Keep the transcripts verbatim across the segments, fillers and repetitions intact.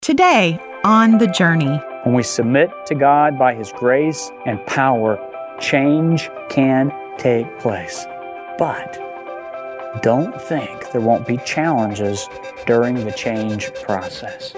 Today, on The Journey. When we submit to God by His grace and power, change can take place. But don't think there won't be challenges during the change process.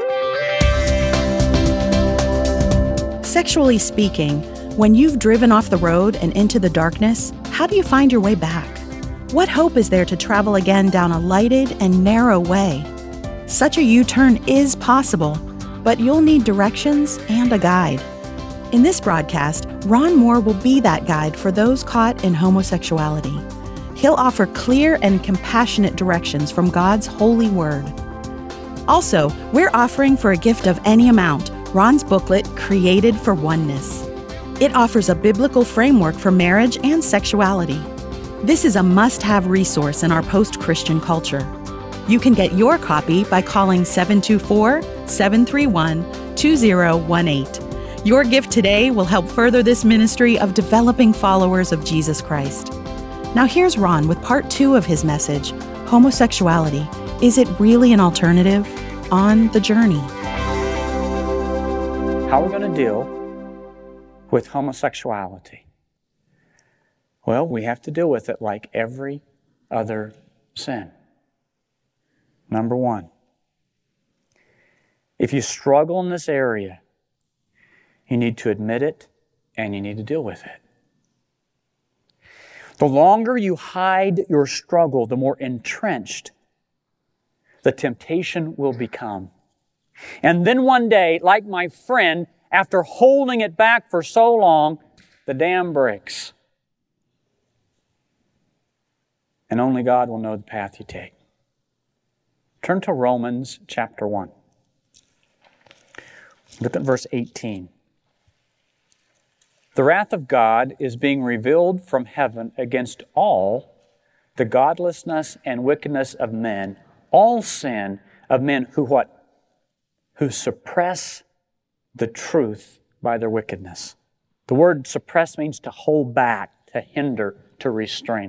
Sexually speaking, when you've driven off the road and into the darkness, how do you find your way back? What hope is there to travel again down a lighted and narrow way? Such a U-turn is possible, but you'll need directions and a guide. In this broadcast, Ron Moore will be that guide for those caught in homosexuality. He'll offer clear and compassionate directions from God's holy word. Also, we're offering for a gift of any amount Ron's booklet, Created for Oneness. It offers a biblical framework for marriage and sexuality. This is a must-have resource in our post-Christian culture. You can get your copy by calling seven two four, seven three one, two zero one eight. Your gift today will help further this ministry of developing followers of Jesus Christ. Now here's Ron with part two of his message, Homosexuality. Is it really an alternative? On The Journey. How are we going to deal with homosexuality? Well, we have to deal with it like every other sin. Number one, if you struggle in this area, you need to admit it and you need to deal with it. The longer you hide your struggle, the more entrenched the temptation will become. And then one day, like my friend, after holding it back for so long, the dam breaks. And only God will know the path you take. Turn to Romans chapter one. Look at verse eighteen. The wrath of God is being revealed from heaven against all the godlessness and wickedness of men, all sin of men who what? Who suppress the truth by their wickedness. The word suppress means to hold back, to hinder, to restrain.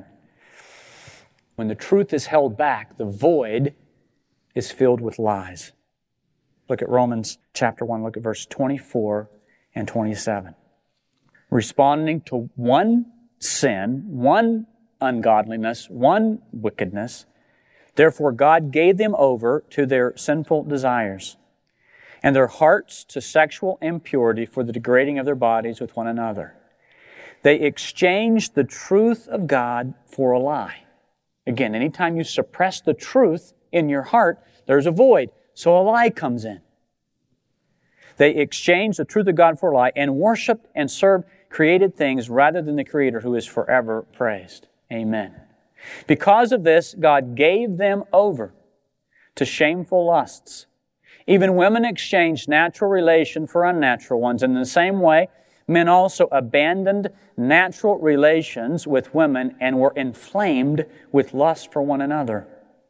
When the truth is held back, the void is filled with lies. Look at Romans chapter one, look at verse twenty-four and twenty-seven. Responding to one sin, one ungodliness, one wickedness, therefore God gave them over to their sinful desires, and their hearts to sexual impurity for the degrading of their bodies with one another. They exchanged the truth of God for a lie. Again, anytime you suppress the truth in your heart, there's a void, so a lie comes in. They exchanged the truth of God for a lie and worshiped and served created things rather than the Creator who is forever praised. Amen. Because of this, God gave them over to shameful lusts. Even women exchanged natural relation for unnatural ones. In the same way, men also abandoned natural relations with women and were inflamed with lust for one another.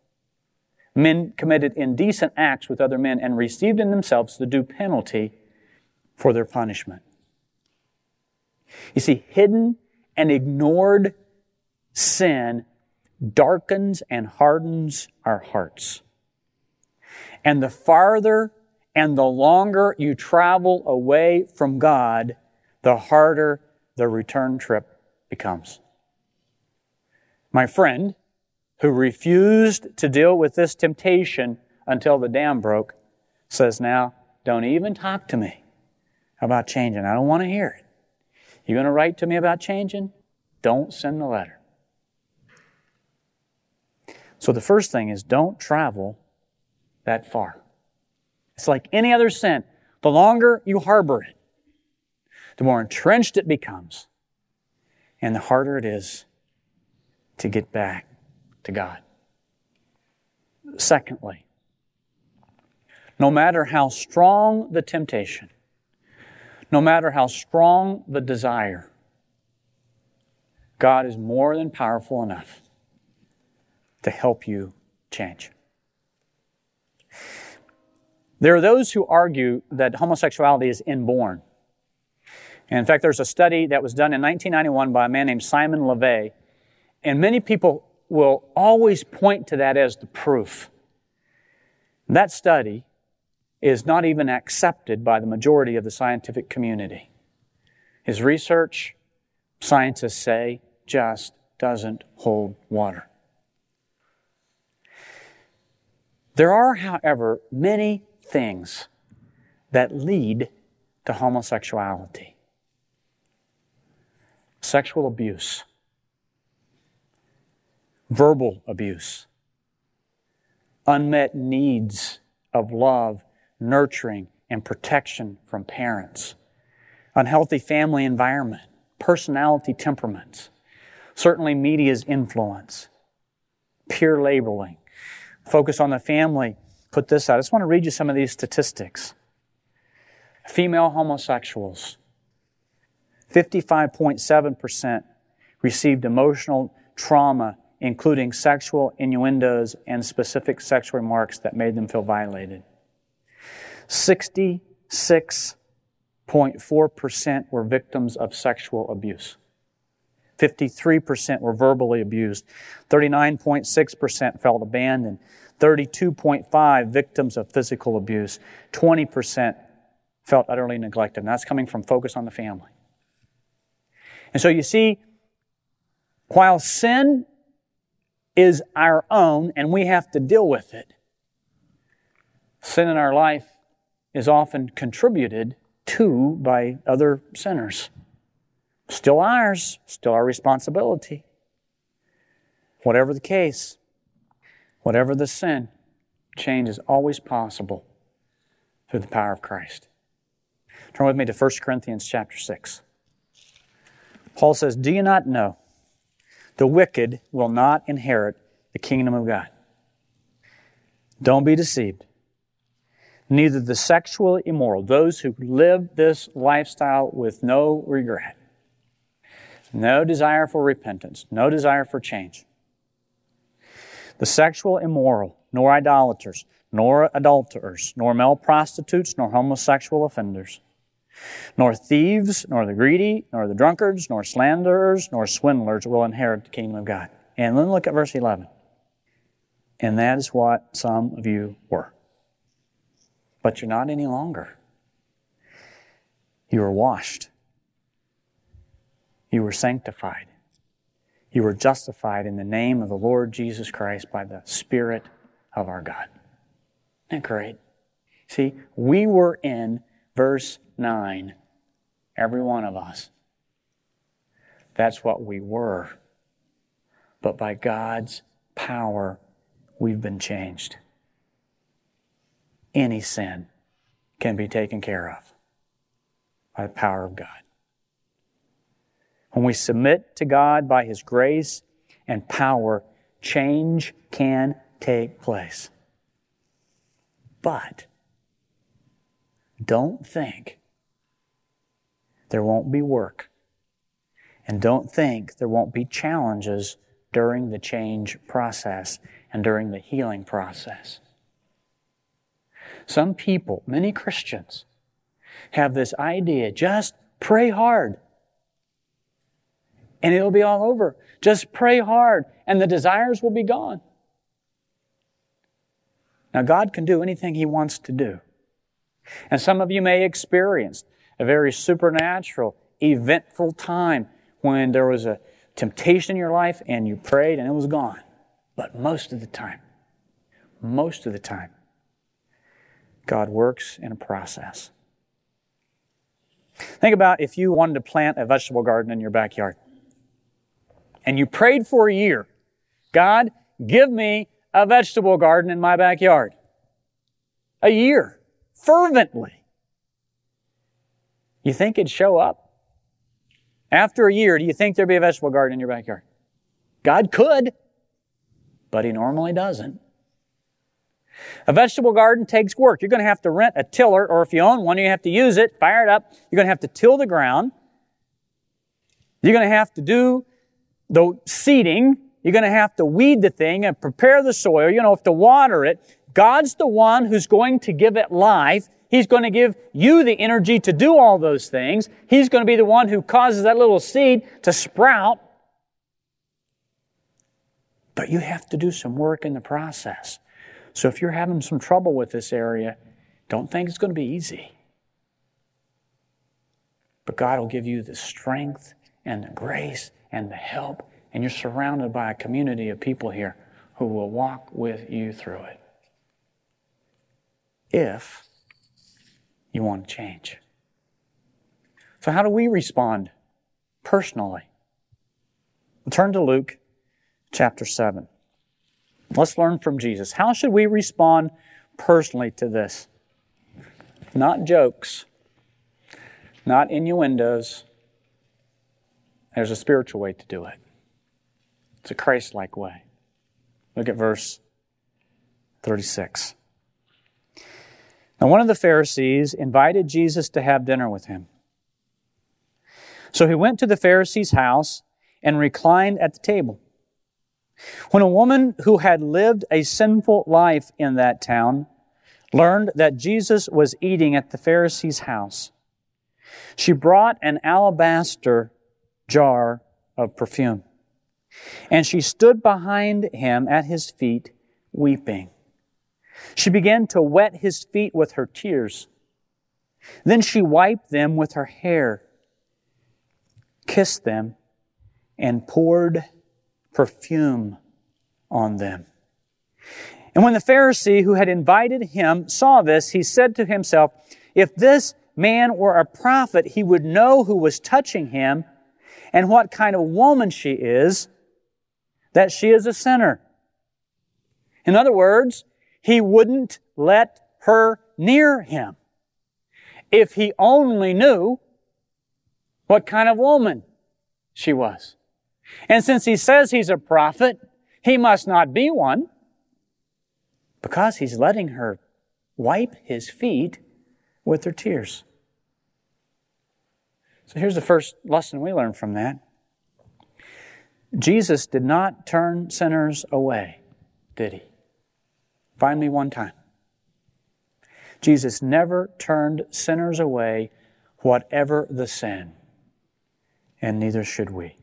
Men committed indecent acts with other men and received in themselves the due penalty for their punishment. You see, hidden and ignored sin darkens and hardens our hearts. And the farther and the longer you travel away from God, the harder the return trip becomes. My friend, who refused to deal with this temptation until the dam broke, says, now, don't even talk to me about changing. I don't want to hear it. You're going to write to me about changing? Don't send the letter. So the first thing is don't travel that far. It's like any other sin. The longer you harbor it, the more entrenched it becomes, and the harder it is to get back to God. Secondly, no matter how strong the temptation, no matter how strong the desire, God is more than powerful enough to help you change. There are those who argue that homosexuality is inborn. And in fact, there's a study that was done in nineteen ninety-one by a man named Simon LeVay, and many people will always point to that as the proof. That study is not even accepted by the majority of the scientific community. His research, scientists say, just doesn't hold water. There are, however, many things that lead to homosexuality. Sexual abuse, verbal abuse, unmet needs of love, nurturing, and protection from parents, unhealthy family environment, personality temperaments, certainly media's influence, peer labeling, focus on the family. Put this out. I just want to read you some of these statistics. Female homosexuals, fifty-five point seven percent received emotional trauma, including sexual innuendos and specific sexual remarks that made them feel violated. sixty-six point four percent were victims of sexual abuse. fifty-three percent were verbally abused. thirty-nine point six percent felt abandoned. thirty-two point five percent victims of physical abuse. twenty percent felt utterly neglected. And that's coming from Focus on the Family. And so you see, while sin is our own and we have to deal with it, sin in our life is often contributed to by other sinners. Still ours, still our responsibility. Whatever the case, whatever the sin, change is always possible through the power of Christ. Turn with me to First Corinthians chapter six. Paul says, "Do you not know the wicked will not inherit the kingdom of God? Don't be deceived. Neither the sexually immoral, those who live this lifestyle with no regret, no desire for repentance, no desire for change. The sexual immoral, nor idolaters, nor adulterers, nor male prostitutes, nor homosexual offenders, nor thieves, nor the greedy, nor the drunkards, nor slanderers, nor swindlers will inherit the kingdom of God." And then look at verse eleven. "And that is what some of you were. But you're not any longer. You were washed. You were sanctified. You were justified in the name of the Lord Jesus Christ by the Spirit of our God." Isn't that great? See, we were in verse nine, every one of us. That's what we were. But by God's power, we've been changed. Any sin can be taken care of by the power of God. When we submit to God by His grace and power, change can take place. But don't think there won't be work. And don't think there won't be challenges during the change process and during the healing process. Some people, many Christians, have this idea, just pray hard and it'll be all over. Just pray hard and the desires will be gone. Now, God can do anything He wants to do. And some of you may experience a very supernatural, eventful time when there was a temptation in your life and you prayed and it was gone. But most of the time, most of the time, God works in a process. Think about if you wanted to plant a vegetable garden in your backyard and you prayed for a year, "God, give me a vegetable garden in my backyard." A year, fervently. You think it'd show up? After a year, do you think there'd be a vegetable garden in your backyard? God could, but He normally doesn't. A vegetable garden takes work. You're going to have to rent a tiller, or if you own one, you have to use it, fire it up. You're going to have to till the ground. You're going to have to do the seeding. You're going to have to weed the thing and prepare the soil. You know, have to water it. God's the one who's going to give it life. He's going to give you the energy to do all those things. He's going to be the one who causes that little seed to sprout. But you have to do some work in the process. So if you're having some trouble with this area, Don't think it's going to be easy. But God will give you the strength and the grace and the help, and you're surrounded by a community of people here who will walk with you through it. If you want to change. So how do we respond personally? We'll turn to Luke chapter seven. Let's learn from Jesus. How should we respond personally to this? Not jokes, not innuendos. There's a spiritual way to do it. It's a Christ-like way. Look at verse thirty-six. Now one of the Pharisees invited Jesus to have dinner with him. So he went to the Pharisee's house and reclined at the table. When a woman who had lived a sinful life in that town learned that Jesus was eating at the Pharisee's house, she brought an alabaster jar of perfume, and she stood behind him at his feet, weeping. She began to wet his feet with her tears. Then she wiped them with her hair, kissed them, and poured perfume on them. And when the Pharisee who had invited him saw this, he said to himself, if this man were a prophet, he would know who was touching him and what kind of woman she is, that she is a sinner. In other words, he wouldn't let her near him if he only knew what kind of woman she was. And since he says he's a prophet, he must not be one, because he's letting her wipe his feet with her tears. So here's the first lesson we learn from that. Jesus did not turn sinners away, did he? Find me one time. Jesus never turned sinners away, whatever the sin, and neither should we.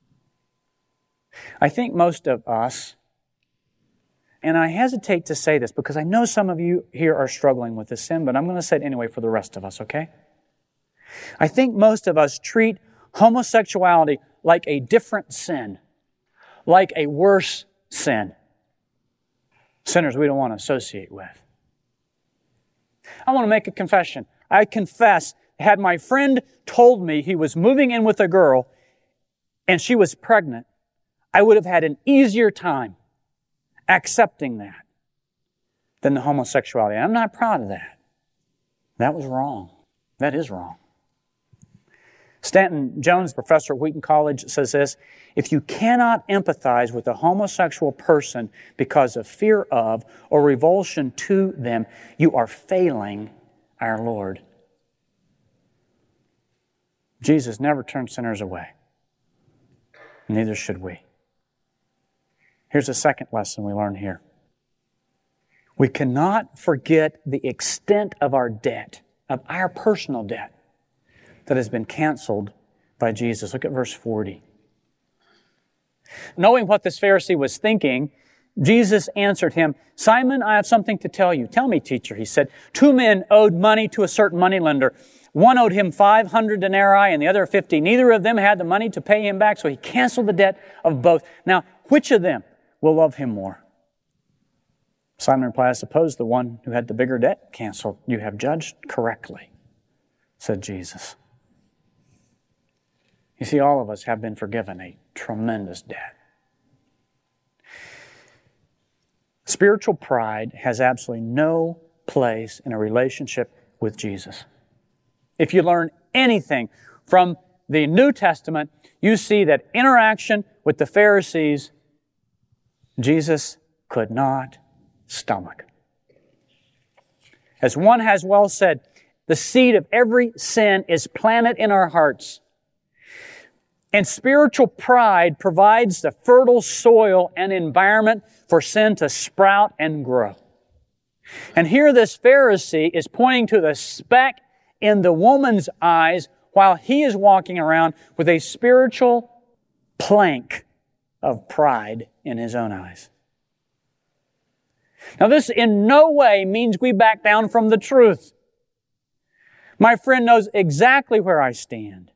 I think most of us, and I hesitate to say this because I know some of you here are struggling with this sin, but I'm going to say it anyway for the rest of us, okay? I think most of us treat homosexuality like a different sin, like a worse sin. Sinners we don't want to associate with. I want to make a confession. I confess, had my friend told me he was moving in with a girl and she was pregnant, I would have had an easier time accepting that than the homosexuality. I'm not proud of that. That was wrong. That is wrong. Stanton Jones, professor at Wheaton College, says this: if you cannot empathize with a homosexual person because of fear of or revulsion to them, you are failing our Lord. Jesus never turned sinners away. Neither should we. Here's a second lesson we learn here. We cannot forget the extent of our debt, of our personal debt, that has been canceled by Jesus. Look at verse forty. Knowing what this Pharisee was thinking, Jesus answered him, Simon, I have something to tell you. Tell me, teacher, he said. Two men owed money to a certain moneylender. One owed him five hundred denarii and the other fifty. Neither of them had the money to pay him back, so he canceled the debt of both. Now, which of them will love him more? Simon replied, I suppose the one who had the bigger debt canceled. You have judged correctly, said Jesus. You see, all of us have been forgiven a tremendous debt. Spiritual pride has absolutely no place in a relationship with Jesus. If you learn anything from the New Testament, you see that interaction with the Pharisees, Jesus could not stomach. As one has well said, the seed of every sin is planted in our hearts. And spiritual pride provides the fertile soil and environment for sin to sprout and grow. And here this Pharisee is pointing to the speck in the woman's eyes while he is walking around with a spiritual plank of pride in his own eyes. Now this in no way means we back down from the truth. My friend knows exactly where I stand.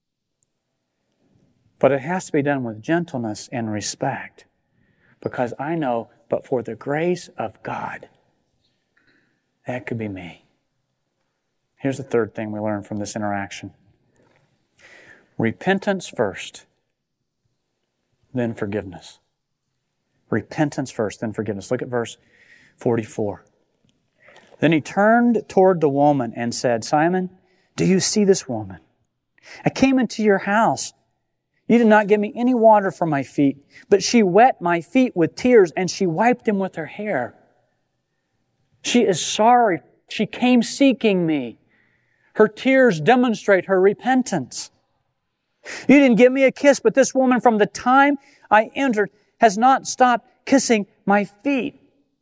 But it has to be done with gentleness and respect, because I know, but for the grace of God, that could be me. Here's the third thing we learn from this interaction. Repentance first, then forgiveness. Repentance first, then forgiveness. Look at verse forty-four. Then he turned toward the woman and said, Simon, do you see this woman? I came into your house. You did not give me any water for my feet, but she wet my feet with tears and she wiped them with her hair. She is sorry. She came seeking me. Her tears demonstrate her repentance. You didn't give me a kiss, but this woman from the time I entered has not stopped kissing my feet.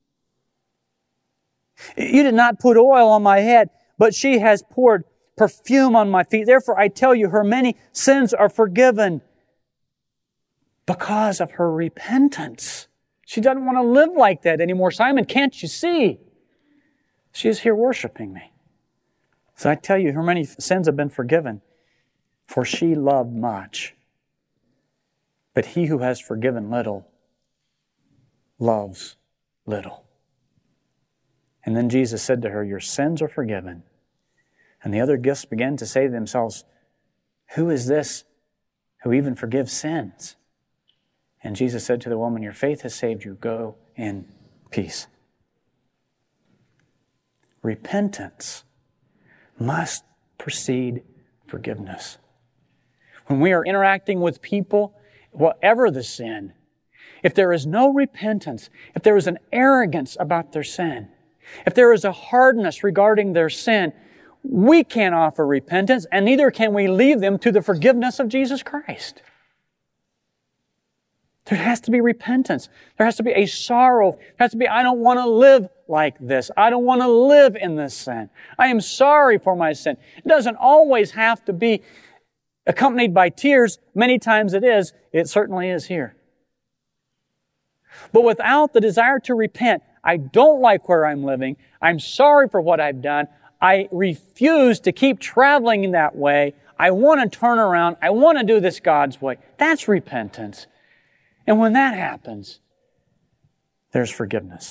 You did not put oil on my head, but she has poured perfume on my feet. Therefore, I tell you, her many sins are forgiven because of her repentance. She doesn't want to live like that anymore. Simon, can't you see? She is here worshiping me. So I tell you, her many sins have been forgiven, for she loved much. But he who has forgiven little loves little. And then Jesus said to her, your sins are forgiven. And the other guests began to say to themselves, who is this who even forgives sins? And Jesus said to the woman, your faith has saved you. Go in peace. Repentance must precede forgiveness. When we are interacting with people, whatever the sin, if there is no repentance, if there is an arrogance about their sin, if there is a hardness regarding their sin, we can't offer repentance, and neither can we lead them to the forgiveness of Jesus Christ. There has to be repentance. There has to be a sorrow. There has to be, I don't want to live like this. I don't want to live in this sin. I am sorry for my sin. It doesn't always have to be accompanied by tears. Many times it is. It certainly is here. But without the desire to repent, I don't like where I'm living. I'm sorry for what I've done. I refuse to keep traveling in that way. I want to turn around. I want to do this God's way. That's repentance. And when that happens, there's forgiveness.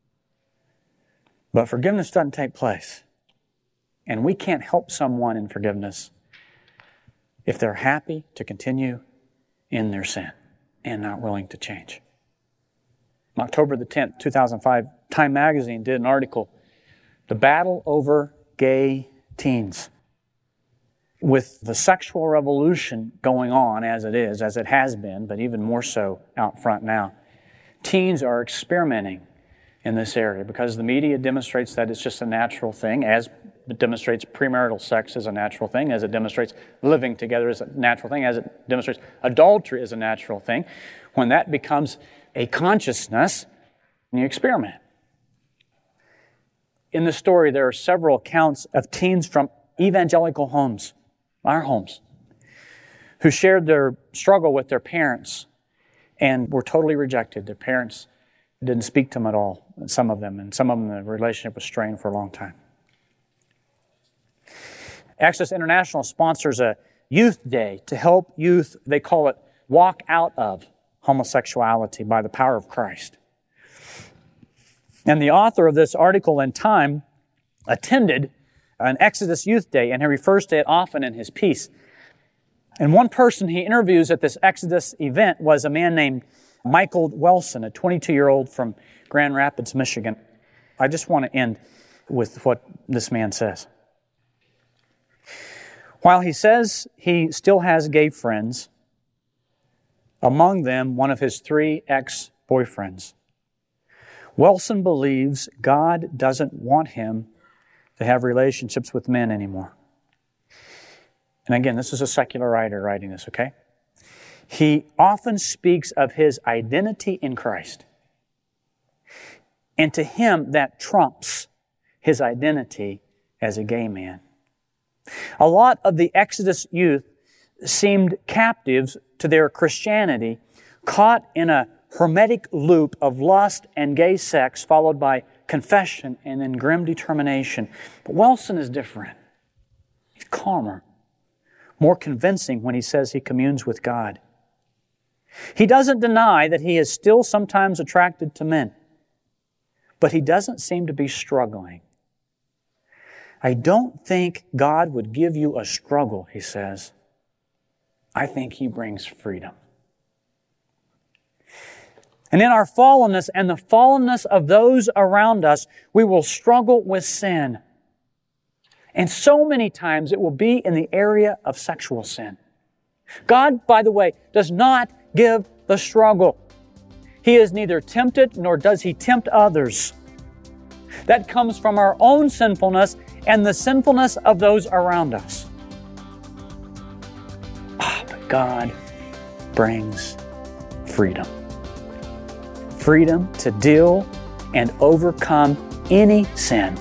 But forgiveness doesn't take place. And we can't help someone in forgiveness if they're happy to continue in their sin and not willing to change. On October the tenth, two thousand five, Time Magazine did an article, The Battle Over Gay Teens. With the sexual revolution going on as it is, as it has been, but even more so out front now, teens are experimenting in this area because the media demonstrates that it's just a natural thing, as it demonstrates premarital sex as a natural thing, as it demonstrates living together as a natural thing, as it demonstrates adultery as a natural thing. When that becomes a consciousness, you experiment. In the story, there are several accounts of teens from evangelical homes, our homes, who shared their struggle with their parents and were totally rejected. Their parents didn't speak to them at all, some of them, and some of them the relationship was strained for a long time. Access International sponsors a youth day to help youth, they call it, walk out of homosexuality by the power of Christ. And the author of this article in Time attended an Exodus Youth Day, and he refers to it often in his piece. And one person he interviews at this Exodus event was a man named Michael Wilson, a twenty-two-year-old from Grand Rapids, Michigan. I just want to end with what this man says. While he says he still has gay friends, among them one of his three ex-boyfriends, Wilson believes God doesn't want him to have relationships with men anymore. And again, this is a secular writer writing this, okay? He often speaks of his identity in Christ. And to him, that trumps his identity as a gay man. A lot of the Exodus youth seemed captives to their Christianity, caught in a hermetic loop of lust and gay sex followed by confession and then grim determination. But Wilson is different. He's calmer, more convincing when he says he communes with God. He doesn't deny that he is still sometimes attracted to men, but he doesn't seem to be struggling. I don't think God would give you a struggle, he says. I think He brings freedom. And in our fallenness and the fallenness of those around us, we will struggle with sin. And so many times it will be in the area of sexual sin. God, by the way, does not give the struggle. He is neither tempted nor does He tempt others. That comes from our own sinfulness and the sinfulness of those around us. Ah, but God brings freedom. Freedom to deal and overcome any sin.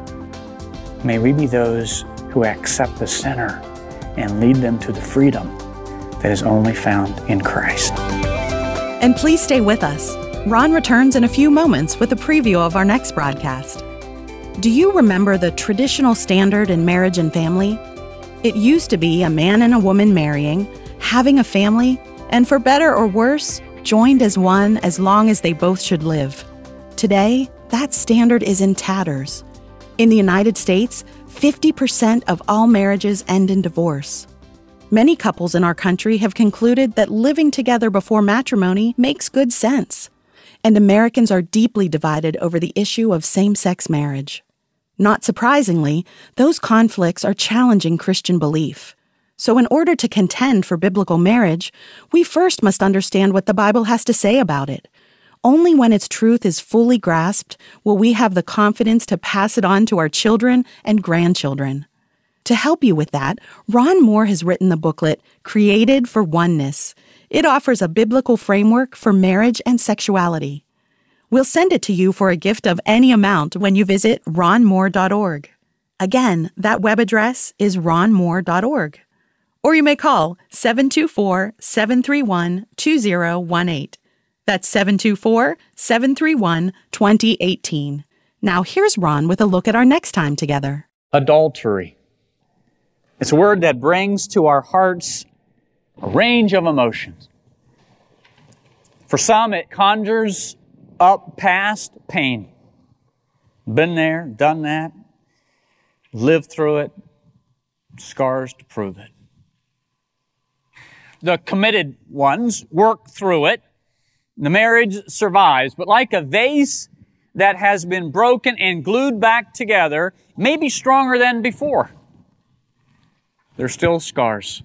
May we be those who accept the sinner and lead them to the freedom that is only found in Christ. And please stay with us. Ron returns in a few moments with a preview of our next broadcast. Do you remember the traditional standard in marriage and family? It used to be a man and a woman marrying, having a family, and for better or worse, joined as one as long as they both should live. Today, that standard is in tatters. In the United States, fifty percent of all marriages end in divorce. Many couples in our country have concluded that living together before matrimony makes good sense. And Americans are deeply divided over the issue of same-sex marriage. Not surprisingly, those conflicts are challenging Christian belief. So in order to contend for biblical marriage, we first must understand what the Bible has to say about it. Only when its truth is fully grasped will we have the confidence to pass it on to our children and grandchildren. To help you with that, Ron Moore has written the booklet, Created for Oneness. It offers a biblical framework for marriage and sexuality. We'll send it to you for a gift of any amount when you visit ron moore dot org. Again, that web address is ron moore dot org. Or you may call seven two four, seven three one, two zero one eight. That's seven two four, seven three one, two zero one eight. Now here's Ron with a look at our next time together. Adultery. It's a word that brings to our hearts a range of emotions. For some, it conjures up past pain. Been there, done that, lived through it, scars to prove it. The committed ones work through it. The marriage survives, but like a vase that has been broken and glued back together, may be stronger than before. There's still scars.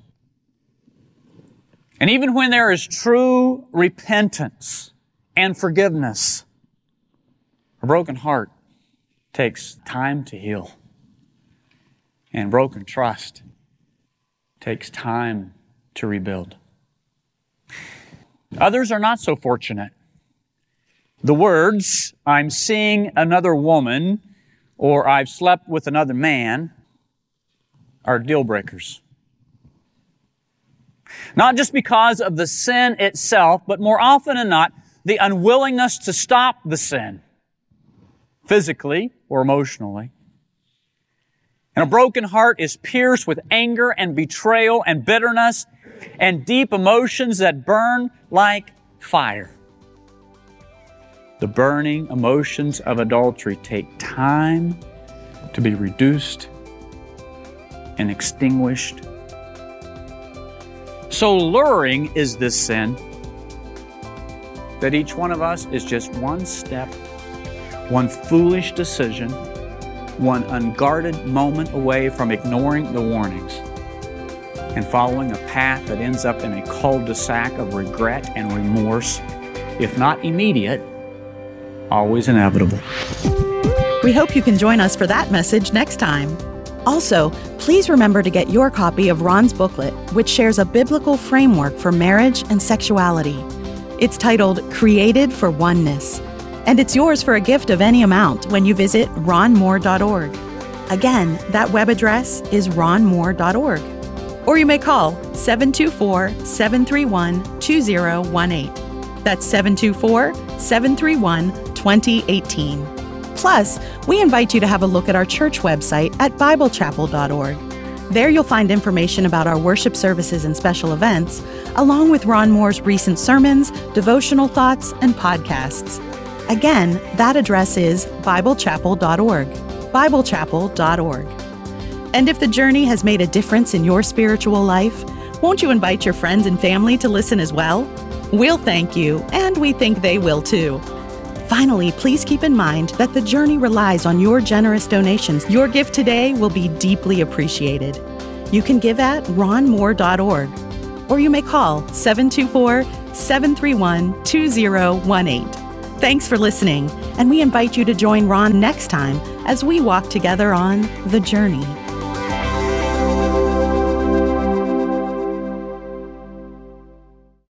And even when there is true repentance and forgiveness, a broken heart takes time to heal. And broken trust takes time to rebuild. Others are not so fortunate. The words, I'm seeing another woman, or I've slept with another man, are deal breakers. Not just because of the sin itself, but more often than not, the unwillingness to stop the sin, physically or emotionally. And a broken heart is pierced with anger and betrayal and bitterness and deep emotions that burn like fire. The burning emotions of adultery take time to be reduced and extinguished. So luring is this sin that each one of us is just one step, one foolish decision, one unguarded moment away from ignoring the warnings and following a path that ends up in a cul-de-sac of regret and remorse, if not immediate, always inevitable. We hope you can join us for that message next time. Also, please remember to get your copy of Ron's booklet, which shares a biblical framework for marriage and sexuality. It's titled Created for Oneness, and it's yours for a gift of any amount when you visit ron moore dot org. Again, that web address is ron moore dot org. Or you may call seven two four, seven three one, two zero one eight. That's seven two four, seven three one, two zero one eight. Plus, we invite you to have a look at our church website at bible chapel dot org. There you'll find information about our worship services and special events, along with Ron Moore's recent sermons, devotional thoughts, and podcasts. Again, that address is bible chapel dot org, bible chapel dot org. And if the journey has made a difference in your spiritual life, won't you invite your friends and family to listen as well? We'll thank you, and we think they will too. Finally, please keep in mind that the journey relies on your generous donations. Your gift today will be deeply appreciated. You can give at ron moore dot org, or you may call seven two four, seven three one, two zero one eight. Thanks for listening, and we invite you to join Ron next time as we walk together on The Journey.